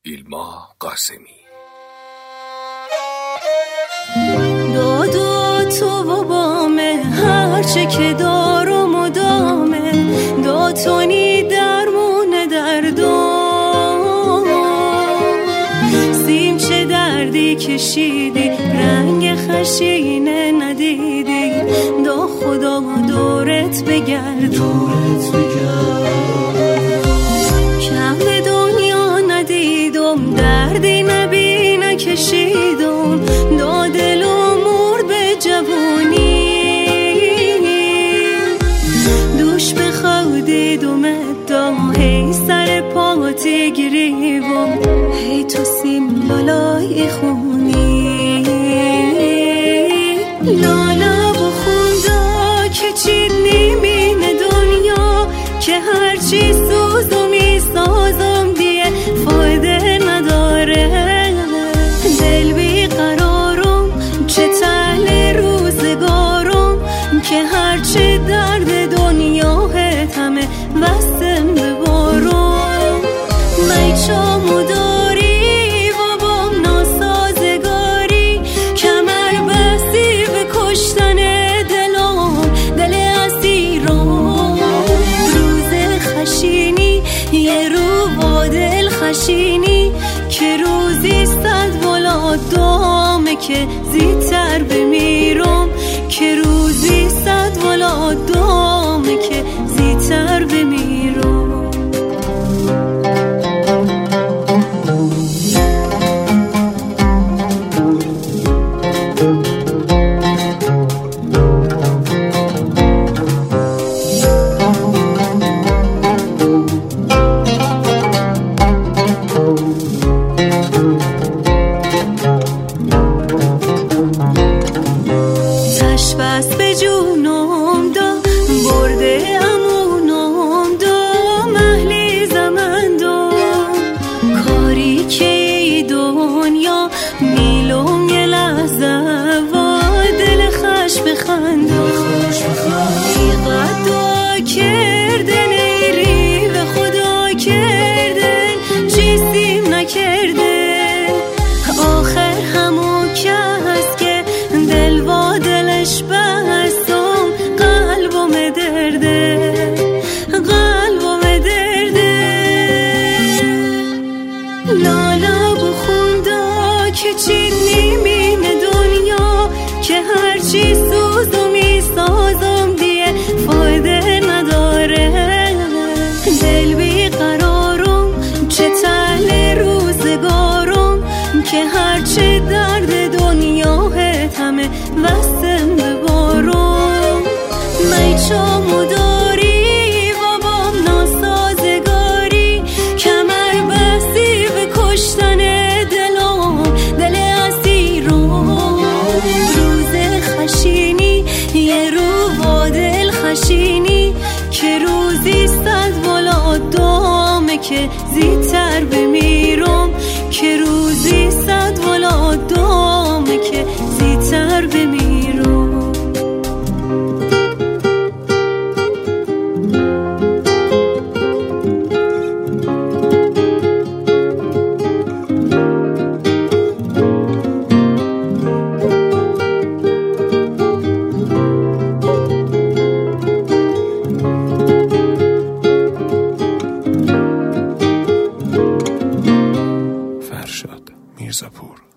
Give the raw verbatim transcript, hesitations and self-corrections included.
ایلما قاسمی. دادا تو و بامه هرچه که دارو مدامه، داتونی درمونه دردم. سیم چه دردی کشیدی رنگ خشینه ندیدی، دا خدا دورت بگرد کم به دنیا ندیدم، دردی نبی نکشیدم، دا دل و مرد به جوانی. دوش به خودیدم دا هی سر پاتی گریبم، هی تو سیم لالای خونی. لالا بخوندا که چید نیمین دنیا، که هرچی سوزو می سازم دیه فایده نداره. دل بی قرارم چه تحل روزگارم، که هرچی درد دنیا همه وستم ببارم. میچامو داری و بام ناسازگاری، کمر بستی به کشتن دلم دل اسیرم. روز خشینی یه رو با دل خشینی، که روزی صد والا دامه که زیدتر بمیرم، که روزی صد والا دامه که زیدتر بمیرم. بس به جونم دا برده امونم دا، محلی زمن دا کاری که ای دنیا میلوم یه لحظه و دل خش بخندا. ایقدا کردن ایری به خدا کردن، چیزیم نکردن آخر همون کس که دل و دلش بستم، قلبم درده قلبم درده. لالا بخوندا که چید نیمین دنیا، که هرچی سوزو می سازم دیه فایده نداره. دل بی قرارم چه تحل روزگارم، که هرچی درد دنیا همه وستم ببارم. میچامو داری و بام ناسازگاری، کمر بستی به کشتن دلم دل اسیرم. روز خشینی یه رو با دل خشینی، که روزی صد والا دامه که زیدتر بمیرم، که روزی صد والا دامه که زیدتر بمیرم. فرشاد میرزاپور.